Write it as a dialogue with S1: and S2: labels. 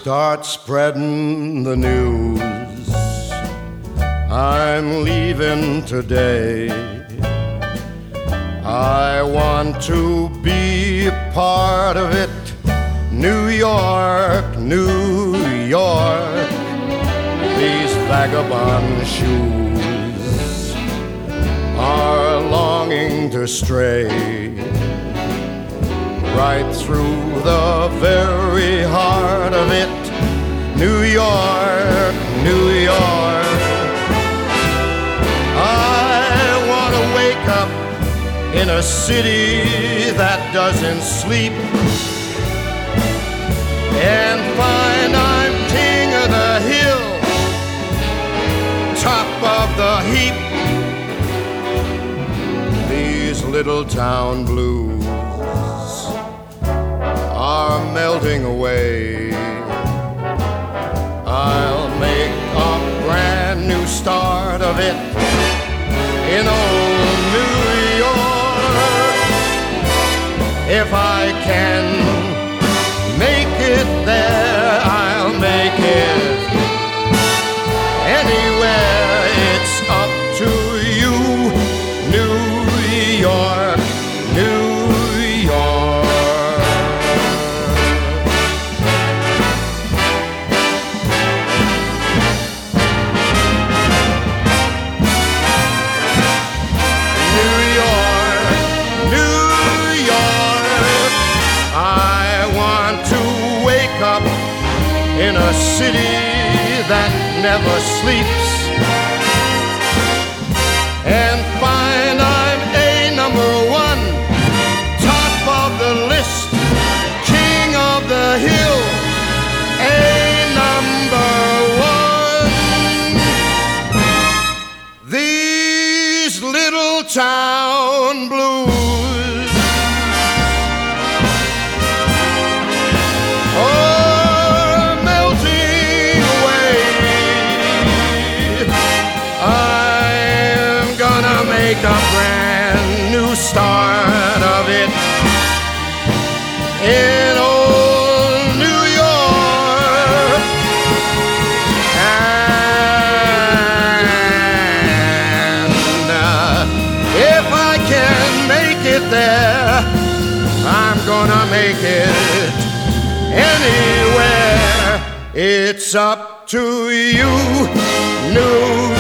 S1: start spreading the news. I'm leaving today. I want to be a part of it. New York, New York, these vagabond shoes are longing to stray right through the very heart of it. New York, New York, I want to wake up in a city that doesn't sleep and find I'm king of the hill, top of the heap. These little town blues are melting away. I'll make a brand new start of it in old New York. If I can make it there, I'll make it anywhere. It's up to you, New York, New York. New York, New York, I want to wake up in a city that never sleeps and find I'm a number one, top of the list, king of the hill, a number one. These little town blues are melting away. I'm gonna make a brand new start of it in old New York. And if I can make it there, I'm gonna make it anywhere. It's up to you, New